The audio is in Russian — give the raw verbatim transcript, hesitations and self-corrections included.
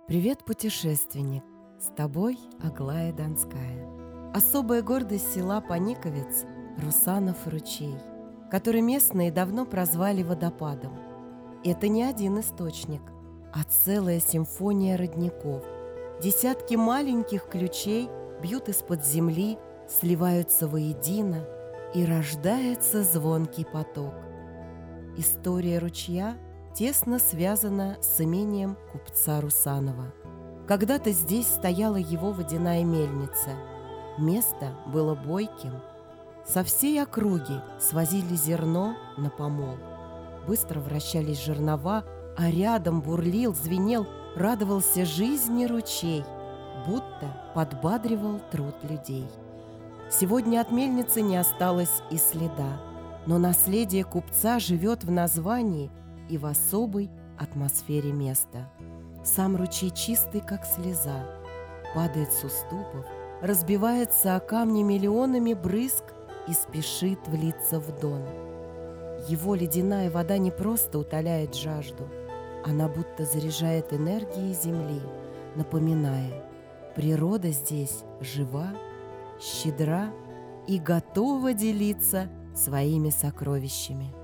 Привет, путешественник! С тобой Аглая Донская. Особая гордость села Паниковец – Русанов ручей, который местные давно прозвали водопадом. Это не один источник, а целая симфония родников. Десятки маленьких ключей бьют из-под земли, сливаются воедино, и рождается звонкий поток. История ручья тесно связана с имением купца Русанова. Когда-то здесь стояла его водяная мельница. Место было бойким. Со всей округи свозили зерно на помол. Быстро вращались жернова, а рядом бурлил, звенел, радовался жизни ручей, будто подбадривал труд людей. Сегодня от мельницы не осталось и следа, но наследие купца живет в названии и в особой атмосфере места. Сам ручей чистый, как слеза, падает с уступов, разбивается о камни миллионами брызг и спешит влиться в дон. Его ледяная вода не просто утоляет жажду, она будто заряжает энергией земли, напоминая: природа здесь жива, щедра и готова делиться своими сокровищами.